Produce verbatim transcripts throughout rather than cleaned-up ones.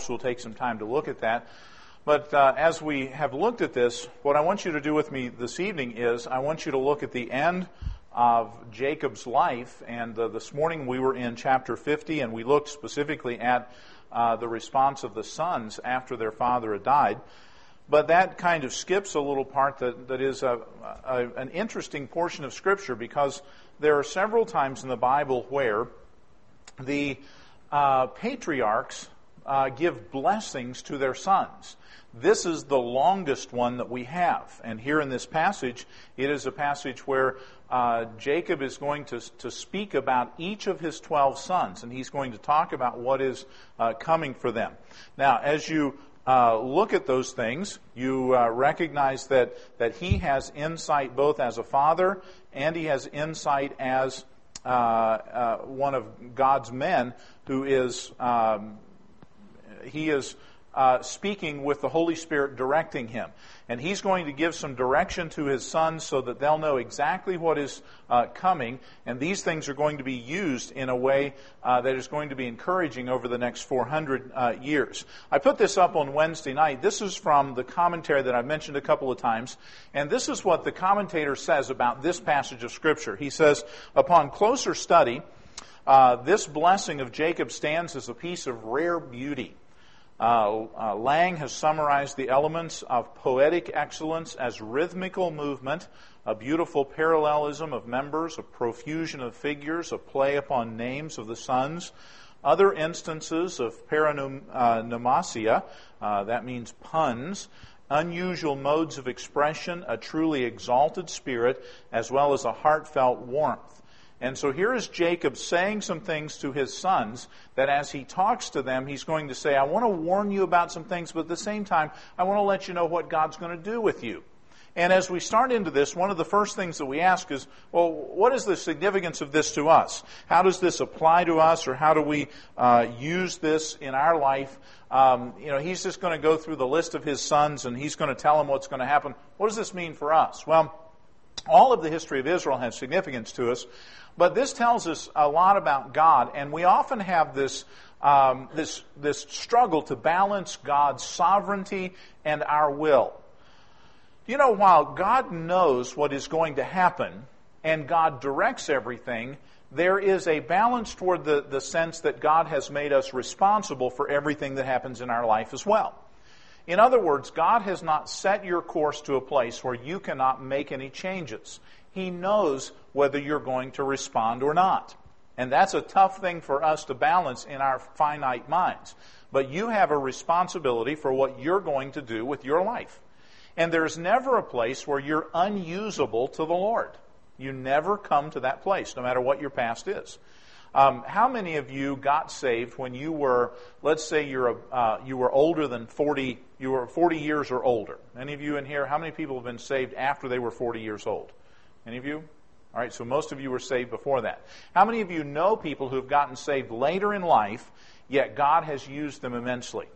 course, we'll take some time to look at that. But uh, as we have looked at this, what I want you to do with me this evening is I want you to look at the end of Jacob's life. And uh, this morning we were in chapter fifty, and we looked specifically at uh, the response of the sons after their father had died. But that kind of skips a little part that, that is a, a, an interesting portion of Scripture, because there are several times in the Bible where the uh, patriarchs uh, give blessings to their sons. This is the longest one that we have. And here in this passage, it is a passage where uh, Jacob is going to, to speak about each of his twelve sons, and he's going to talk about what is uh, coming for them. Now, as you uh, look at those things, you uh, recognize that, that he has insight both as a father and he has insight as uh, uh, one of God's men who is, um, he is... Uh, speaking with the Holy Spirit directing him. And he's going to give some direction to his sons so that they'll know exactly what is uh, coming. And these things are going to be used in a way uh, that is going to be encouraging over the next four hundred uh, years. I put this up on Wednesday night. This is from the commentary that I've mentioned a couple of times. And this is what the commentator says about this passage of Scripture. He says, upon closer study, uh, this blessing of Jacob stands as a piece of rare beauty. Uh, uh, Lang has summarized the elements of poetic excellence as rhythmical movement, a beautiful parallelism of members, a profusion of figures, a play upon names of the sons. Other instances of paronomasia, uh, that means puns, unusual modes of expression, a truly exalted spirit, as well as a heartfelt warmth. And so here is Jacob saying some things to his sons that as he talks to them, he's going to say, I want to warn you about some things, but at the same time, I want to let you know what God's going to do with you. And as we start into this, one of the first things that we ask is, well, what is the significance of this to us? How does this apply to us, or how do we uh, use this in our life? Um, you know, he's just going to go through the list of his sons, and he's going to tell them what's going to happen. What does this mean for us? Well, all of the history of Israel has significance to us. But this tells us a lot about God, and we often have this um, this this struggle to balance God's sovereignty and our will. You know, while God knows what is going to happen and God directs everything, there is a balance toward the, the sense that God has made us responsible for everything that happens in our life as well. In other words, God has not set your course to a place where you cannot make any changes. He knows whether you're going to respond or not. And that's a tough thing for us to balance in our finite minds. But you have a responsibility for what you're going to do with your life. And there's never a place where you're unusable to the Lord. You never come to that place, no matter what your past is. Um, how many of you got saved when you were, let's say you're a, uh, you were older than forty, you were forty years or older? Any of you in here, how many people have been saved after they were forty years old? Any of you? All right, so most of you were saved before that. How many of you know people who have gotten saved later in life, yet God has used them immensely?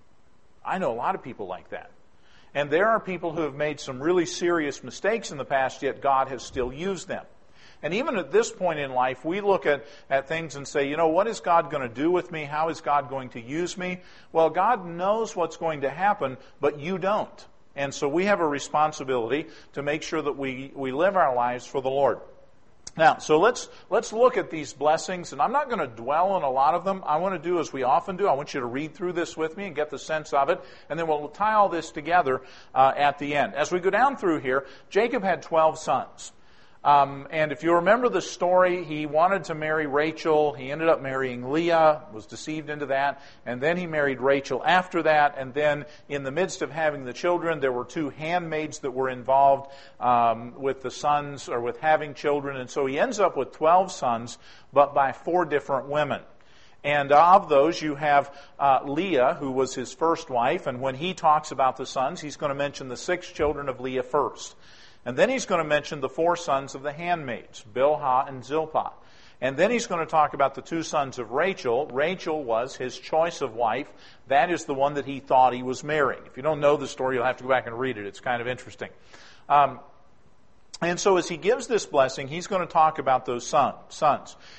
I know a lot of people like that. And there are people who have made some really serious mistakes in the past, yet God has still used them. And even at this point in life, we look at, at things and say, you know, what is God going to do with me? How is God going to use me? Well, God knows what's going to happen, but you don't. And so we have a responsibility to make sure that we, we live our lives for the Lord. Now, so let's let's look at these blessings, and I'm not going to dwell on a lot of them. I want to do as we often do. I want you to read through this with me and get the sense of it, and then we'll tie all this together uh, at the end. As we go down through here, Jacob had twelve sons. Um, and if you remember the story, he wanted to marry Rachel. He ended up marrying Leah, was deceived into that. And then he married Rachel after that. And then in the midst of having the children, there were two handmaids that were involved um, with the sons, or with having children. And so he ends up with twelve sons, but by four different women. And of those, you have uh, Leah, who was his first wife. And when he talks about the sons, he's going to mention the six children of Leah first. And then he's going to mention the four sons of the handmaids, Bilhah and Zilpah. And then he's going to talk about the two sons of Rachel. Rachel was his choice of wife. That is the one that he thought he was marrying. If you don't know the story, you'll have to go back and read it. It's kind of interesting. Um, and so as he gives this blessing, he's going to talk about those son, sons.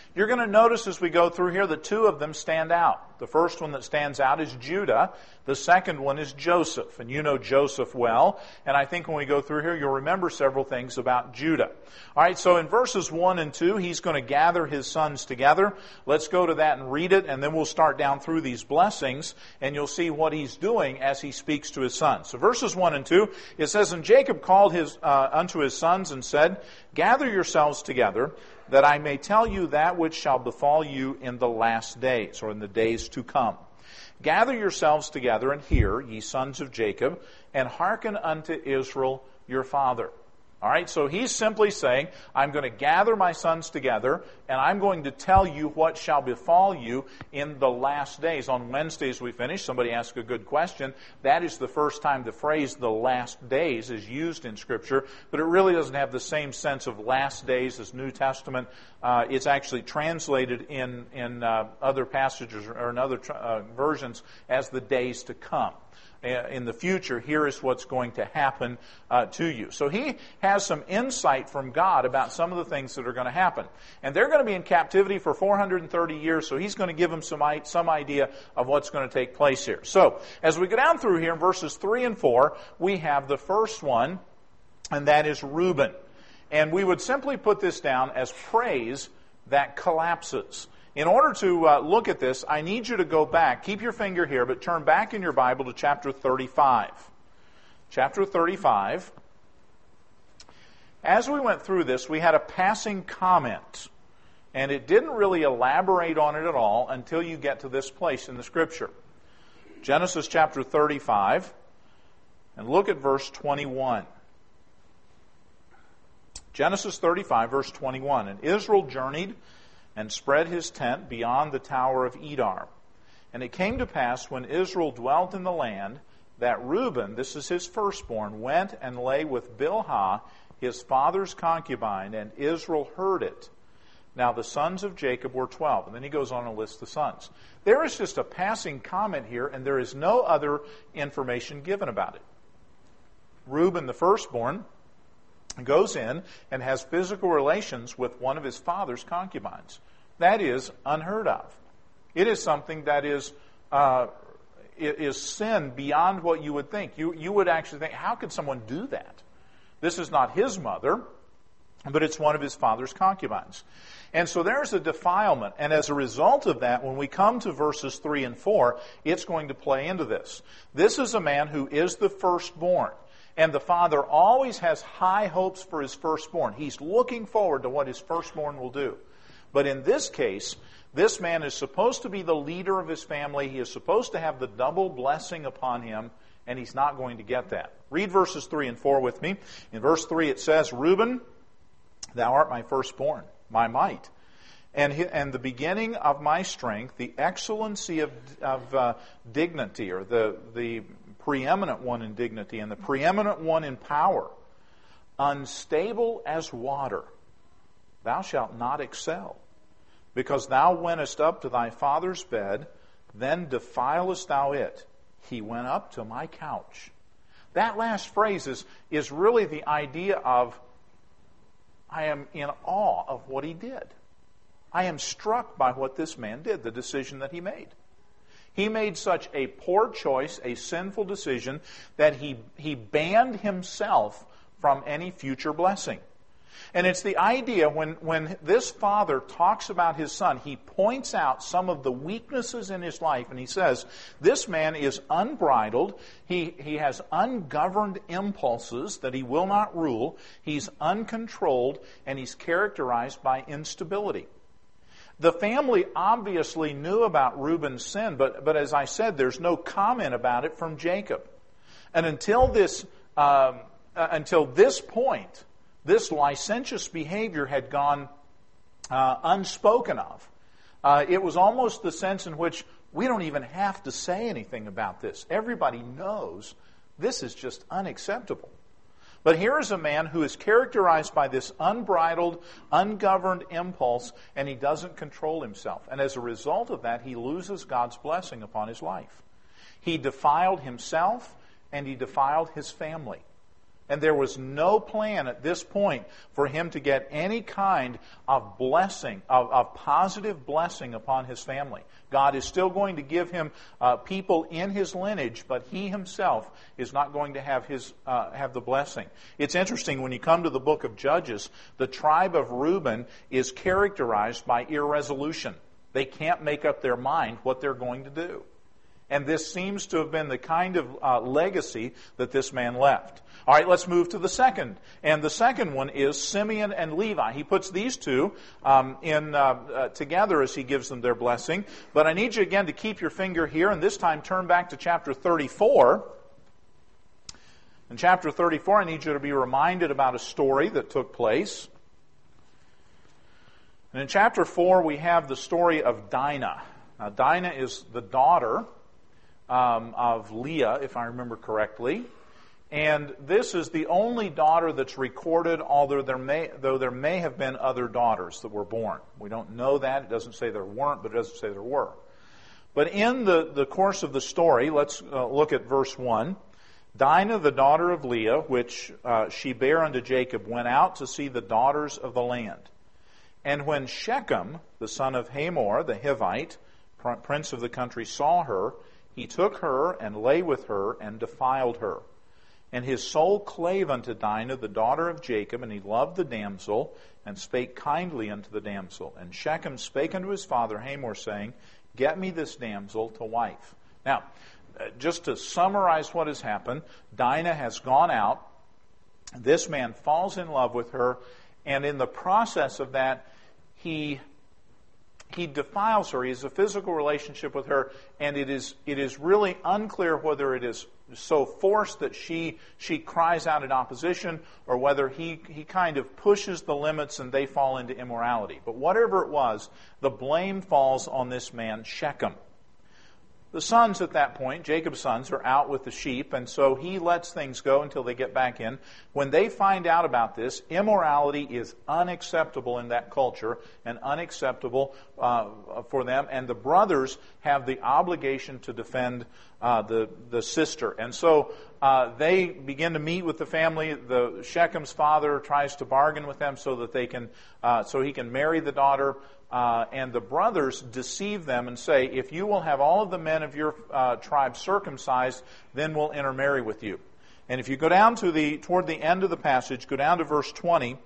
You're going to notice as we go through here that two of them stand out. The first one that stands out is Judah. The second one is Joseph. And you know Joseph well. And I think when we go through here, you'll remember several things about Judah. All right, so in verses one and two, he's going to gather his sons together. Let's go to that and read it, and then we'll start down through these blessings, and you'll see what he's doing as he speaks to his sons. So verses one and two, it says, And Jacob called his uh, unto his sons and said, Gather yourselves together, that I may tell you that which shall befall you in the last days, or in the days to come. Gather yourselves together and hear, ye sons of Jacob, and hearken unto Israel your father. All right, so he's simply saying, I'm going to gather my sons together, and I'm going to tell you what shall befall you in the last days. On Wednesdays we finish. Somebody asked a good question. That is the first time the phrase the last days is used in Scripture, but it really doesn't have the same sense of last days as New Testament. Uh, it's actually translated in, in uh, other passages or in other uh, versions as the days to come. In the future, here is what's going to happen uh, to you. So he has some insight from God about some of the things that are going to happen. And they're going to be in captivity for four hundred thirty years, so he's going to give them some, some idea of what's going to take place here. So, as we go down through here in verses three and four, we have the first one, and that is Reuben. And we would simply put this down as praise that collapses. In order to uh, look at this, I need you to go back. Keep your finger here, but turn back in your Bible to chapter thirty-five. Chapter thirty-five. As we went through this, we had a passing comment, and it didn't really elaborate on it at all until you get to this place in the Scripture. Genesis chapter thirty-five, and look at verse twenty-one. Genesis thirty-five, verse twenty-one. And Israel journeyed and spread his tent beyond the tower of Edar. And it came to pass, when Israel dwelt in the land, that Reuben, this is his firstborn, went and lay with Bilhah, his father's concubine, and Israel heard it. Now the sons of Jacob were twelve. And then he goes on to list the sons. There is just a passing comment here, and there is no other information given about it. Reuben, the firstborn, goes in and has physical relations with one of his father's concubines. That is unheard of. It is something that is uh, is sin beyond what you would think. You you would actually think, how could someone do that? This is not his mother, but it's one of his father's concubines. And so there's a defilement. And as a result of that, when we come to verses three and four, it's going to play into this. This is a man who is the firstborn. And the father always has high hopes for his firstborn. He's looking forward to what his firstborn will do. But in this case, this man is supposed to be the leader of his family. He is supposed to have the double blessing upon him, and he's not going to get that. Read verses three and four with me. In verse three it says, Reuben, thou art my firstborn, my might, and and the beginning of my strength, the excellency of, of uh, dignity, or the, the preeminent one in dignity, and the preeminent one in power, unstable as water. Thou shalt not excel, because thou wentest up to thy father's bed, then defilest thou it. He went up to my couch. That last phrase is, is really the idea of, I am in awe of what he did. I am struck by what this man did, the decision that he made. He made such a poor choice, a sinful decision, that he, he banned himself from any future blessing. And it's the idea when, when this father talks about his son, he points out some of the weaknesses in his life, and he says, this man is unbridled, he, he has ungoverned impulses that he will not rule, he's uncontrolled, and he's characterized by instability. The family obviously knew about Reuben's sin, but, but as I said, there's no comment about it from Jacob. And until this, um, uh, until this point, this licentious behavior had gone uh, unspoken of. Uh, it was almost the sense in which we don't even have to say anything about this. Everybody knows this is just unacceptable. But here is a man who is characterized by this unbridled, ungoverned impulse, and he doesn't control himself. And as a result of that, he loses God's blessing upon his life. He defiled himself, and he defiled his family. And there was no plan at this point for him to get any kind of blessing, of, of positive blessing upon his family. God is still going to give him uh, people in his lineage, but he himself is not going to have his uh, have the blessing. It's interesting, when you come to the book of Judges, the tribe of Reuben is characterized by irresolution. They can't make up their mind what they're going to do. And this seems to have been the kind of uh, legacy that this man left. All right, let's move to the second. And the second one is Simeon and Levi. He puts these two um, in uh, uh, together as he gives them their blessing. But I need you again to keep your finger here, and this time turn back to chapter thirty-four. In chapter thirty-four, I need you to be reminded about a story that took place. And in chapter four, we have the story of Dinah. Now, Dinah is the daughter um, of Leah, if I remember correctly. And this is the only daughter that's recorded, although there may, though there may have been other daughters that were born. We don't know that. It doesn't say there weren't, but it doesn't say there were. But in the, the course of the story, let's uh, look at verse one. Dinah, the daughter of Leah, which uh, she bare unto Jacob, went out to see the daughters of the land. And when Shechem, the son of Hamor, the Hivite, prince of the country, saw her, he took her and lay with her and defiled her. And his soul clave unto Dinah, the daughter of Jacob, and he loved the damsel, and spake kindly unto the damsel. And Shechem spake unto his father Hamor, saying, Get me this damsel to wife. Now, just to summarize what has happened, Dinah has gone out. This man falls in love with her, and in the process of that, he he defiles her. He has a physical relationship with her, and it is it is really unclear whether it is so forced that she she cries out in opposition, or whether he, he kind of pushes the limits and they fall into immorality. But whatever it was, the blame falls on this man, Shechem. The sons at that point, Jacob's sons, are out with the sheep, and so he lets things go until they get back in. When they find out about this, immorality is unacceptable in that culture and unacceptable uh, for them, and the brothers have the obligation to defend uh, the, the sister. And so uh, they begin to meet with the family. The Shechem's father tries to bargain with them so that they can, uh, so he can marry the daughter. Uh, and the brothers deceive them and say, if you will have all of the men of your uh, tribe circumcised, then we'll intermarry with you. And if you go down to the toward the end of the passage, go down to verse twenty,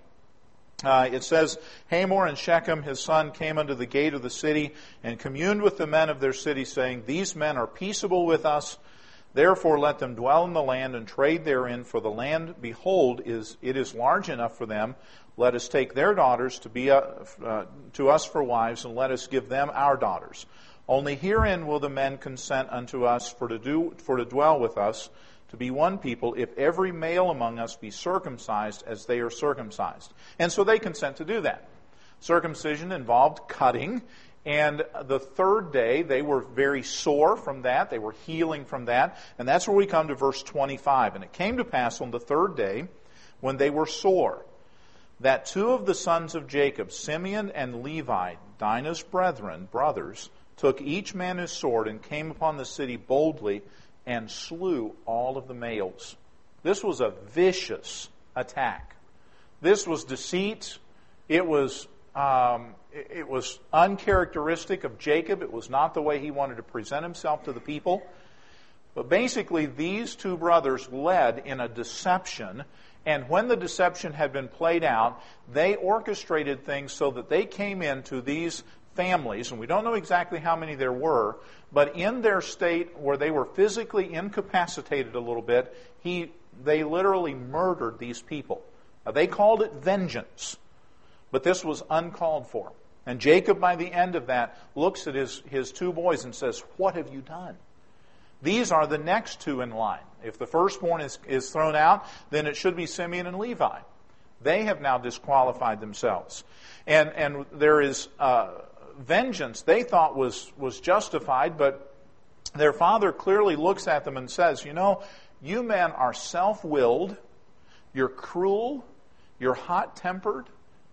uh, it says, Hamor and Shechem, his son, came unto the gate of the city and communed with the men of their city, saying, These men are peaceable with us. Therefore let them dwell in the land and trade therein, for the land, behold, is it is large enough for them. Let us take their daughters to be uh, uh, to us for wives, and let us give them our daughters. Only herein will the men consent unto us for to do for to dwell with us, to be one people, if every male among us be circumcised as they are circumcised. And so they consent to do that. Circumcision involved cutting. And the third day, they were very sore from that. They were healing from that. And that's where we come to verse twenty-five. And it came to pass on the third day, when they were sore, that two of the sons of Jacob, Simeon and Levi, Dinah's brethren, brothers, took each man his sword and came upon the city boldly and slew all of the males. This was a vicious attack. This was deceit. It was um, it was uncharacteristic of Jacob. It was not the way he wanted to present himself to the people. But basically, these two brothers led in a deception. And when the deception had been played out, they orchestrated things so that they came into these families, and we don't know exactly how many there were, but in their state where they were physically incapacitated a little bit, he, they literally murdered these people. Now, they called it vengeance, but this was uncalled for. And Jacob, by the end of that, looks at his, his two boys and says, What have you done? These are the next two in line. If the firstborn is, is thrown out, then it should be Simeon and Levi. They have now disqualified themselves. And and there is uh, vengeance they thought was, was justified, but their father clearly looks at them and says, you know, you men are self-willed, you're cruel, you're hot-tempered,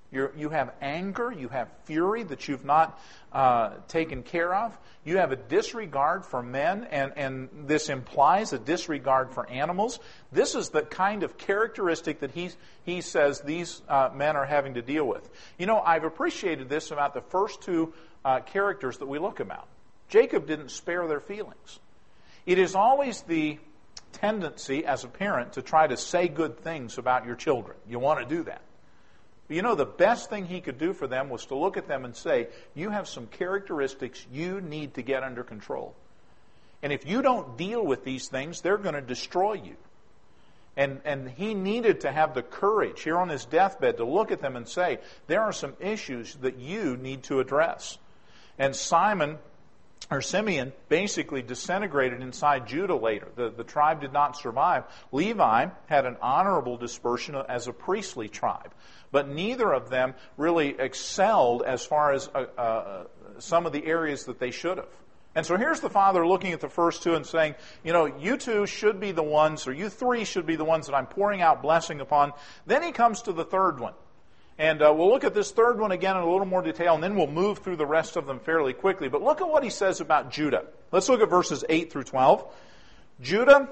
You're, you have anger, you have fury that you've not uh, taken care of. You have a disregard for men, and, and this implies a disregard for animals. This is the kind of characteristic that he, he says these uh, men are having to deal with. You know, I've appreciated this about the first two uh, characters that we look about. Jacob didn't spare their feelings. It is always the tendency as a parent to try to say good things about your children. You want to do that. But you know, the best thing he could do for them was to look at them and say, you have some characteristics you need to get under control. And if you don't deal with these things, they're going to destroy you. And, and he needed to have the courage here on his deathbed to look at them and say, there are some issues that you need to address. And Simon, or Simeon, basically disintegrated inside Judah later. The, the tribe did not survive. Levi had an honorable dispersion as a priestly tribe. But neither of them really excelled as far as uh, uh, some of the areas that they should have. And so here's the father looking at the first two and saying, you know, you two should be the ones, or you three should be the ones that I'm pouring out blessing upon. Then he comes to the third one. And uh, we'll look at this third one again in a little more detail, and then we'll move through the rest of them fairly quickly. But look at what he says about Judah. Let's look at verses eight through twelve. Judah,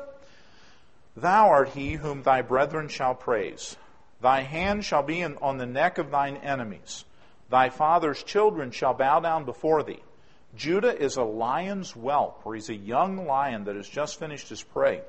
thou art he whom thy brethren shall praise. Thy hand shall be in, on the neck of thine enemies. Thy father's children shall bow down before thee. Judah is a lion's whelp, or he's a young lion that has just finished his prey.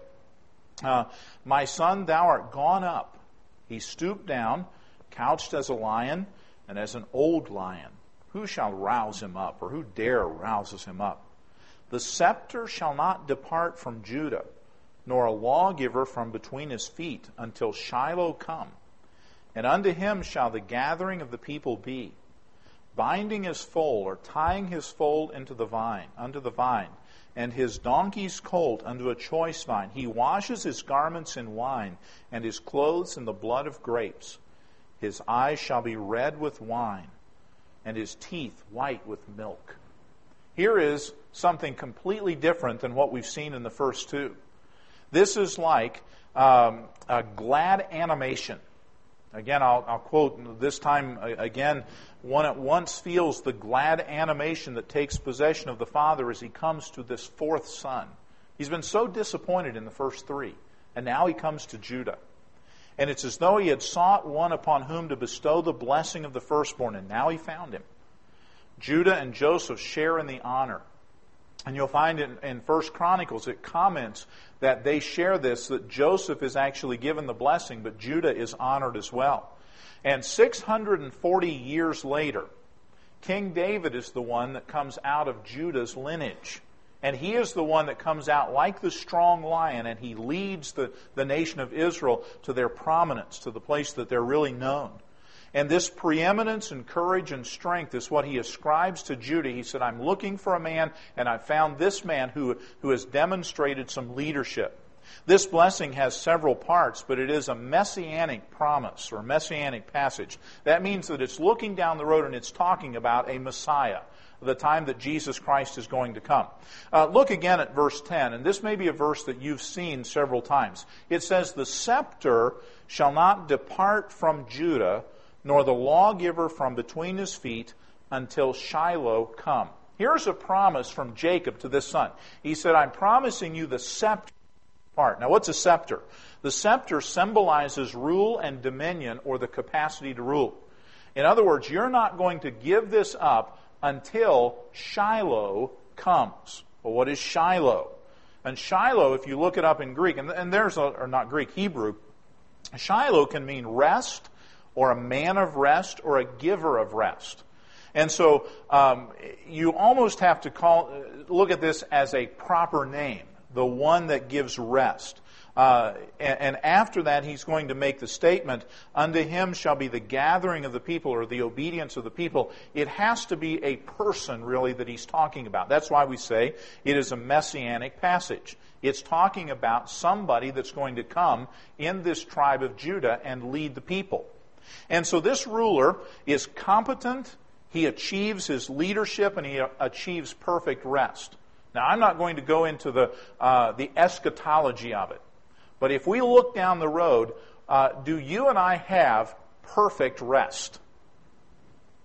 Uh, my son, thou art gone up. He stooped down, couched as a lion, and as an old lion. Who shall rouse him up, or who dare rouses him up? The scepter shall not depart from Judah, nor a lawgiver from between his feet, until Shiloh come. And unto him shall the gathering of the people be, binding his foal, or tying his foal into the vine, unto the vine, and his donkey's colt unto a choice vine. He washes his garments in wine, and his clothes in the blood of grapes. His eyes shall be red with wine, and his teeth white with milk. Here is something completely different than what we've seen in the first two. This is like um, a glad animation. Again, I'll, I'll quote this time again, one at once feels the glad animation that takes possession of the father as he comes to this fourth son. He's been so disappointed in the first three, and now he comes to Judah. And it's as though he had sought one upon whom to bestow the blessing of the firstborn, and now he found him. Judah and Joseph share in the honor. And you'll find in, in First Chronicles, it comments that they share this, that Joseph is actually given the blessing, but Judah is honored as well. And six hundred forty years later, King David is the one that comes out of Judah's lineage. And he is the one that comes out like the strong lion, and he leads the, the nation of Israel to their prominence, to the place that they're really known. And this preeminence and courage and strength is what he ascribes to Judah. He said, I'm looking for a man, and I found this man who, who has demonstrated some leadership. This blessing has several parts, but it is a messianic promise or messianic passage. That means that it's looking down the road and it's talking about a Messiah, the time that Jesus Christ is going to come. Uh, look again at verse ten, and this may be a verse that you've seen several times. It says, the scepter shall not depart from Judah, nor the lawgiver from between his feet, until Shiloh come. Here's a promise from Jacob to this son. He said, I'm promising you the scepter part. Now, what's a scepter? The scepter symbolizes rule and dominion, or the capacity to rule. In other words, you're not going to give this up until Shiloh comes. Well, what is Shiloh? And Shiloh, if you look it up in Greek, and, and there's a, or not Greek, Hebrew, Shiloh can mean rest, or a man of rest, or a giver of rest. And so um, you almost have to call look at this as a proper name, the one that gives rest. Uh, and, and after that, he's going to make the statement, unto him shall be the gathering of the people, or the obedience of the people. It has to be a person, really, that he's talking about. That's why we say it is a messianic passage. It's talking about somebody that's going to come in this tribe of Judah and lead the people. And so this ruler is competent, he achieves his leadership, and he achieves perfect rest. Now, I'm not going to go into the uh, the eschatology of it, but if we look down the road, uh, do you and I have perfect rest?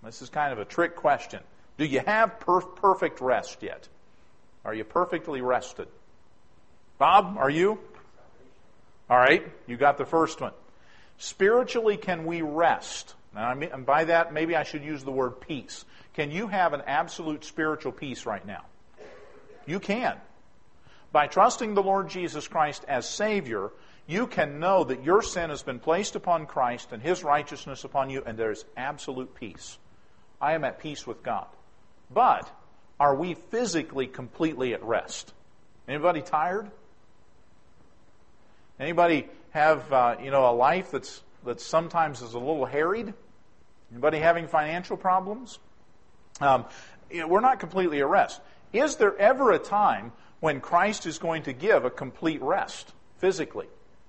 This is kind of a trick question. Do you have per- perfect rest yet? Are you perfectly rested? Bob, are you? All right, you got the first one. Spiritually, can we rest? Now, I mean, and by that, maybe I should use the word peace. Can you have an absolute spiritual peace right now? You can. By trusting the Lord Jesus Christ as Savior, you can know that your sin has been placed upon Christ and His righteousness upon you, and there is absolute peace. I am at peace with God. But are we physically completely at rest? Anybody tired? Anybody have uh, you know a life that's that sometimes is a little harried? Anybody having financial problems? Um, you know, we're not completely at rest. Is there ever a time when Christ is going to give a complete rest physically?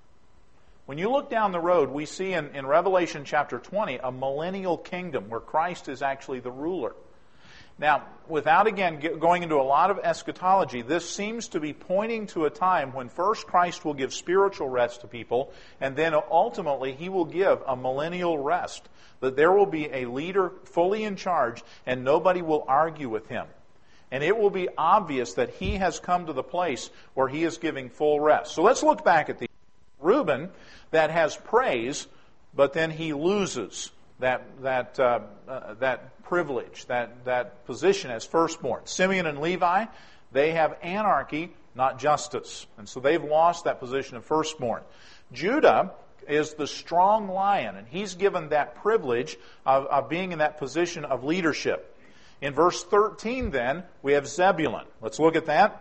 When you look down the road, we see in, in Revelation chapter twenty a millennial kingdom where Christ is actually the ruler. Now, without again going into a lot of eschatology, this seems to be pointing to a time when first Christ will give spiritual rest to people, and then ultimately He will give a millennial rest. That there will be a leader fully in charge, and nobody will argue with Him. And it will be obvious that He has come to the place where He is giving full rest. So let's look back at the Reuben that has praise, but then he loses that that uh, uh, that privilege, that that position as firstborn. Simeon and Levi, they have anarchy, not justice, and so they've lost that position of firstborn. Judah is the strong lion, and he's given that privilege of, of being in that position of leadership. In verse thirteen, then, we have Zebulun. Let's look at that.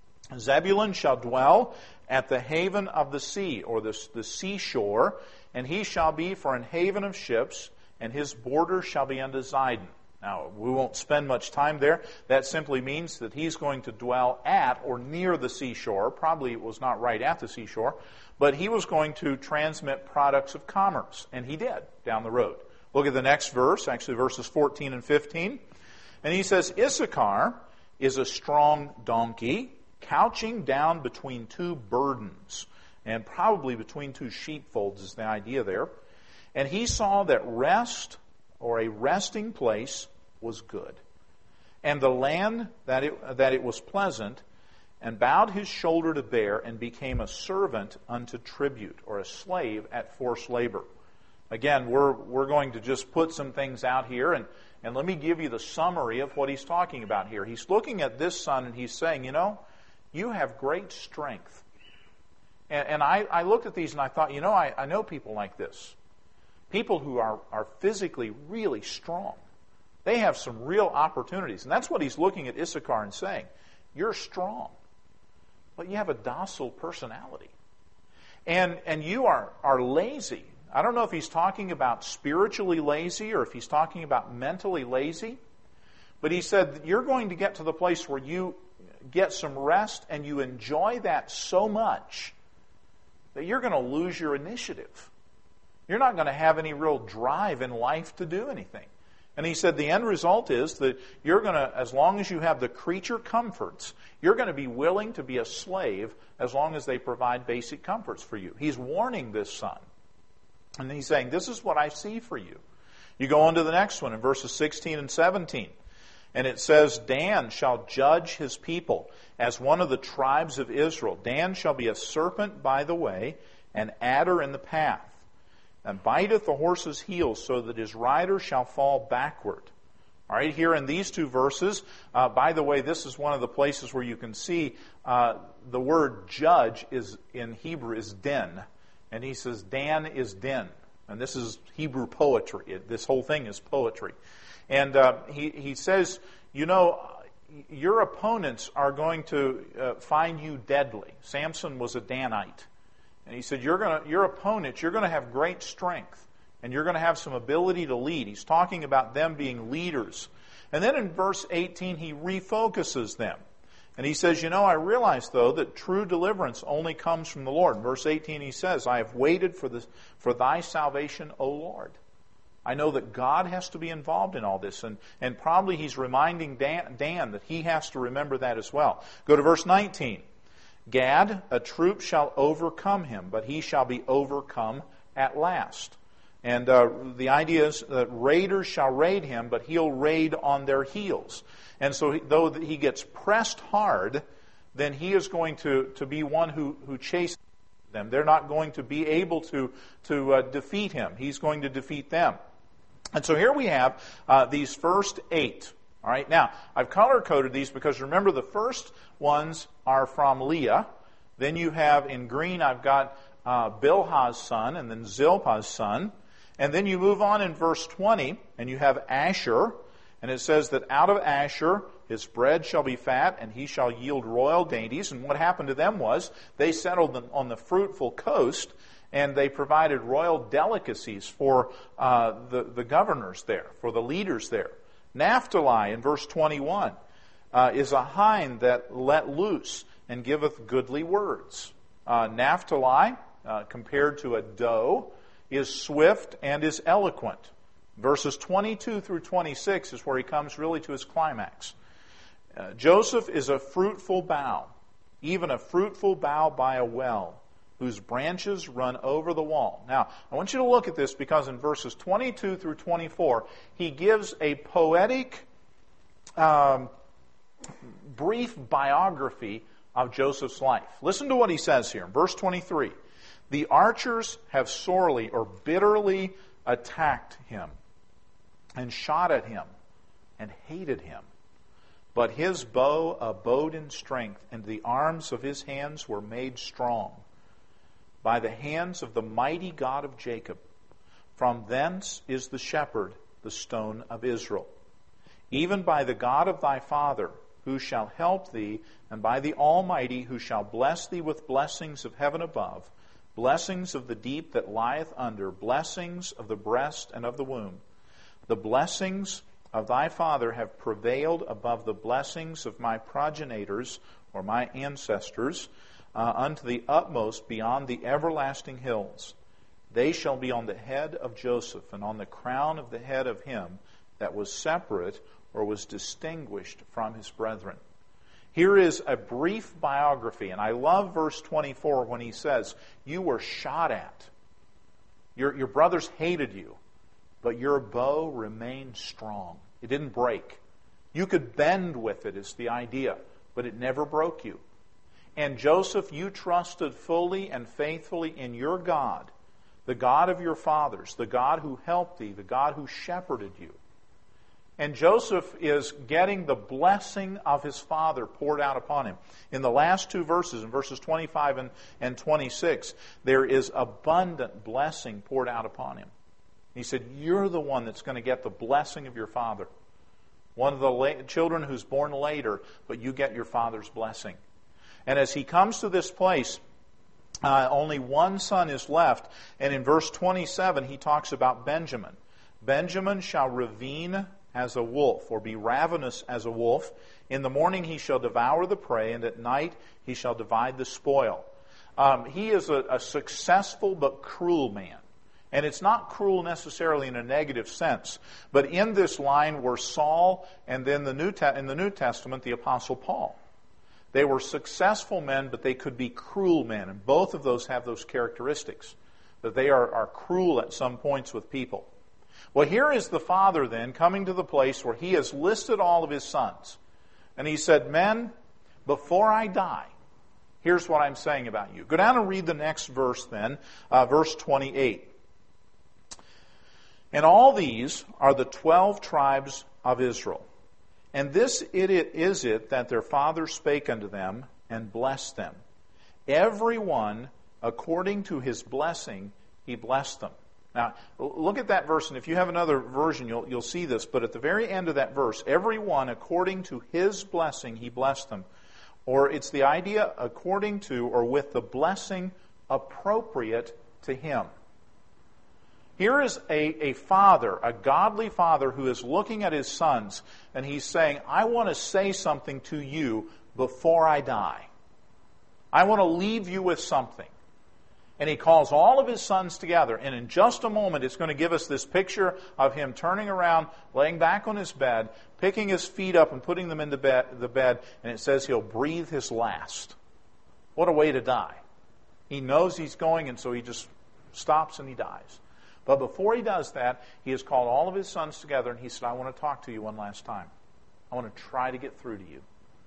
Zebulun shall dwell at the haven of the sea, or the, the seashore, and he shall be for an haven of ships, and his border shall be unto Zidon. Now, we won't spend much time there. That simply means that he's going to dwell at or near the seashore. Probably it was not right at the seashore, but he was going to transmit products of commerce, and he did down the road. Look at the next verse, actually verses fourteen and fifteen. And he says, Issachar is a strong donkey, couching down between two burdens, and probably between two sheepfolds is the idea there. And he saw that rest, or a resting place, was good, and the land that it, that it was pleasant, and bowed his shoulder to bear, and became a servant unto tribute, or a slave at forced labor. Again, we're we're going to just put some things out here, and, and let me give you the summary of what he's talking about here. He's looking at this son, and he's saying, you know, you have great strength. And, and I, I looked at these, and I thought, you know, I, I know people like this. People who are, are physically really strong. They have some real opportunities. And that's what he's looking at Issachar and saying. You're strong, but you have a docile personality. And and you are, are lazy. I don't know if he's talking about spiritually lazy or if he's talking about mentally lazy. But he said you're going to get to the place where you get some rest and you enjoy that so much that you're going to lose your initiative. You're not going to have any real drive in life to do anything. And he said the end result is that you're going to, as long as you have the creature comforts, you're going to be willing to be a slave as long as they provide basic comforts for you. He's warning this son. And he's saying, this is what I see for you. You go on to the next one in verses sixteen and seventeen. And it says, Dan shall judge his people as one of the tribes of Israel. Dan shall be a serpent by the way, an adder in the path, and biteth the horse's heels, so that his rider shall fall backward. All right, here in these two verses, uh, by the way, this is one of the places where you can see uh, the word judge is in Hebrew is din. And he says, Dan is din. And this is Hebrew poetry. It, this whole thing is poetry. And uh, he, he says, you know, your opponents are going to uh, find you deadly. Samson was a Danite. And he said, you're going to, your opponents, you're going to have great strength. And you're going to have some ability to lead. He's talking about them being leaders. And then in verse eighteen, he refocuses them. And he says, you know, I realize, though, that true deliverance only comes from the Lord. In verse eighteen, he says, I have waited for, this, for thy salvation, O Lord. I know that God has to be involved in all this. And, and probably he's reminding Dan, Dan that he has to remember that as well. Go to verse nineteen. Gad, a troop shall overcome him, but he shall be overcome at last. And uh, the idea is that raiders shall raid him, but he'll raid on their heels. And so he, though he gets pressed hard, then he is going to, to be one who, who chases them. They're not going to be able to, to uh, defeat him. He's going to defeat them. And so here we have uh, these first eight. All right. Now, I've color-coded these because remember the first ones are from Leah. Then you have in green, I've got uh, Bilhah's son and then Zilpah's son. And then you move on in verse twenty and you have Asher. And it says that out of Asher his bread shall be fat and he shall yield royal dainties. And what happened to them was they settled on the fruitful coast and they provided royal delicacies for uh, the, the governors there, for the leaders there. Naphtali, in verse twenty-one, uh, is a hind that let loose and giveth goodly words. Uh, Naphtali, uh, compared to a doe, is swift and is eloquent. Verses twenty-two through twenty-six is where he comes really to his climax. Uh, Joseph is a fruitful bough, even a fruitful bough by a well, whose branches run over the wall. Now, I want you to look at this because in verses twenty-two through twenty-four, he gives a poetic, um, brief biography of Joseph's life. Listen to what he says here. Verse twenty-three, the archers have sorely or bitterly attacked him and shot at him and hated him. But his bow abode in strength, and the arms of his hands were made strong by the hands of the mighty God of Jacob. From thence is the shepherd, the stone of Israel. Even by the God of thy father, who shall help thee, and by the Almighty, who shall bless thee with blessings of heaven above, blessings of the deep that lieth under, blessings of the breast and of the womb. The blessings of thy father have prevailed above the blessings of my progenitors, or my ancestors, uh, unto the utmost beyond the everlasting hills. They shall be on the head of Joseph, and on the crown of the head of him that was separate or was distinguished from his brethren. Here is a brief biography, and I love verse twenty-four when he says, you were shot at. Your, your brothers hated you, but your bow remained strong. It didn't break. You could bend with it, is the idea, but it never broke you. And Joseph, you trusted fully and faithfully in your God, the God of your fathers, the God who helped thee, the God who shepherded you. And Joseph is getting the blessing of his father poured out upon him. In the last two verses, in verses twenty-five and, and twenty-six, there is abundant blessing poured out upon him. He said, you're the one that's going to get the blessing of your father. One of the la- children who's born later, but you get your father's blessing. And as he comes to this place, uh, only one son is left. And in verse twenty-seven, he talks about Benjamin. Benjamin shall ravine as a wolf, or be ravenous as a wolf. In the morning he shall devour the prey, and at night he shall divide the spoil. Um, he is a, a successful but cruel man. And it's not cruel necessarily in a negative sense. But in this line were Saul and then the New Te- in the New Testament, the Apostle Paul. They were successful men, but they could be cruel men. And both of those have those characteristics, that they are, are cruel at some points with people. Well, here is the father then coming to the place where he has listed all of his sons. And he said, men, before I die, here's what I'm saying about you. Go down and read the next verse then, uh, verse twenty-eight. And all these are the twelve tribes of Israel. And this it is it that their father spake unto them and blessed them. Every one according to his blessing he blessed them. Now, look at that verse, and if you have another version, you'll, you'll see this. But at the very end of that verse, every one according to his blessing he blessed them. Or it's the idea according to or with the blessing appropriate to him. Here is a, a father, a godly father, who is looking at his sons, and he's saying, I want to say something to you before I die. I want to leave you with something. And he calls all of his sons together. And in just a moment, it's going to give us this picture of him turning around, laying back on his bed, picking his feet up and putting them into bed, the bed. And it says he'll breathe his last. What a way to die. He knows he's going, and so he just stops and he dies. But before he does that, he has called all of his sons together and he said, I want to talk to you one last time. I want to try to get through to you.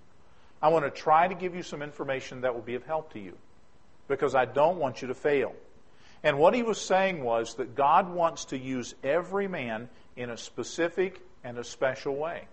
I want to try to give you some information that will be of help to you, because I don't want you to fail. And what he was saying was that God wants to use every man in a specific and a special way.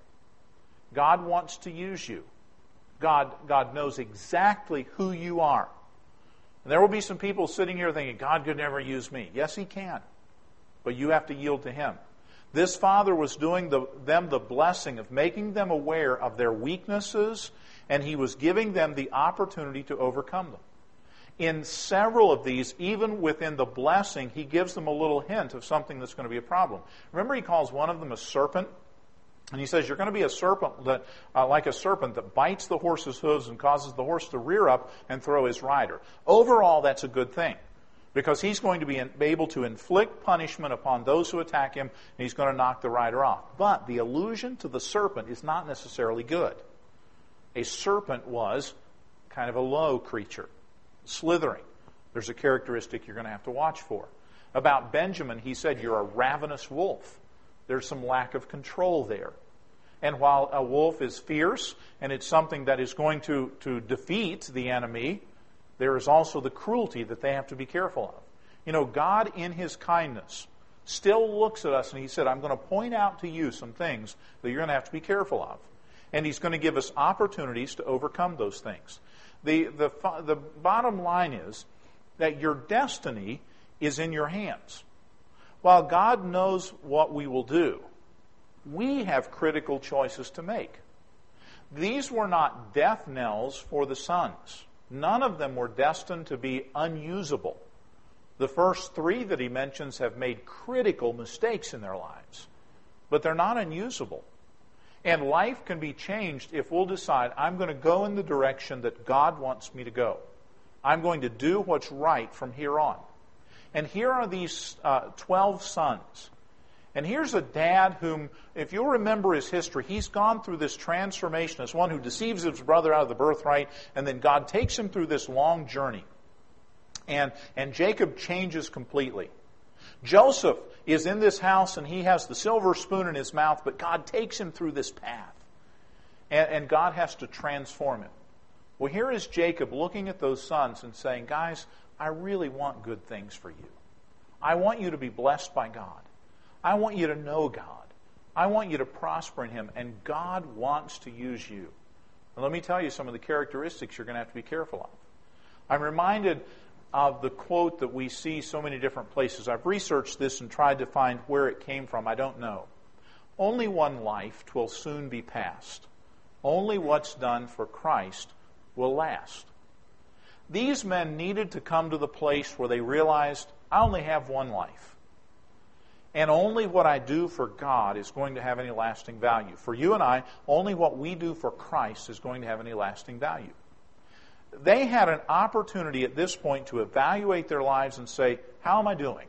God wants to use you. God, God knows exactly who you are. And there will be some people sitting here thinking, God could never use me. Yes, He can. But you have to yield to Him. This father was doing the, them the blessing of making them aware of their weaknesses, and he was giving them the opportunity to overcome them. In several of these, even within the blessing, he gives them a little hint of something that's going to be a problem. Remember, he calls one of them a serpent? And he says, you're going to be a serpent, that, uh, like a serpent that bites the horse's hooves and causes the horse to rear up and throw his rider. Overall, that's a good thing, because he's going to be able to inflict punishment upon those who attack him, and he's going to knock the rider off. But the allusion to the serpent is not necessarily good. A serpent was kind of a low creature, slithering. There's a characteristic you're going to have to watch for. About Benjamin, he said, you're a ravenous wolf. There's some lack of control there. And while a wolf is fierce, and it's something that is going to, to defeat the enemy, there is also the cruelty that they have to be careful of. You know, God in His kindness still looks at us and He said, I'm going to point out to you some things that you're going to have to be careful of. And He's going to give us opportunities to overcome those things. The, the, the bottom line is that your destiny is in your hands. While God knows what we will do, we have critical choices to make. These were not death knells for the sons. None of them were destined to be unusable. The first three that he mentions have made critical mistakes in their lives, but they're not unusable. And life can be changed if we'll decide, I'm going to go in the direction that God wants me to go. I'm going to do what's right from here on. And here are these uh, twelve sons. And here's a dad whom, if you'll remember his history, he's gone through this transformation as one who deceives his brother out of the birthright, and then God takes him through this long journey. And, and Jacob changes completely. Joseph is in this house, and he has the silver spoon in his mouth, but God takes him through this path. And, and God has to transform him. Well, here is Jacob looking at those sons and saying, guys, I really want good things for you. I want you to be blessed by God. I want you to know God. I want you to prosper in Him, and God wants to use you. And let me tell you some of the characteristics you're going to have to be careful of. I'm reminded of the quote that we see so many different places. I've researched this and tried to find where it came from. I don't know. Only one life 'twill soon be past. Only what's done for Christ will last. These men needed to come to the place where they realized, I only have one life. And only what I do for God is going to have any lasting value. For you and I, only what we do for Christ is going to have any lasting value. They had an opportunity at this point to evaluate their lives and say, how am I doing?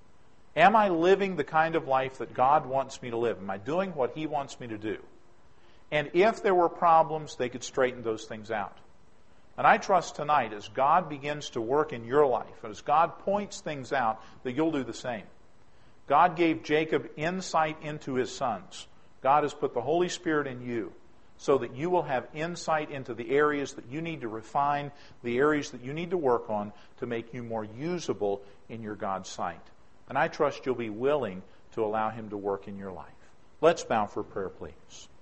Am I living the kind of life that God wants me to live? Am I doing what He wants me to do? And if there were problems, they could straighten those things out. And I trust tonight, as God begins to work in your life, and as God points things out, that you'll do the same. God gave Jacob insight into his sons. God has put the Holy Spirit in you so that you will have insight into the areas that you need to refine, the areas that you need to work on to make you more usable in your God's sight. And I trust you'll be willing to allow Him to work in your life. Let's bow for prayer, please.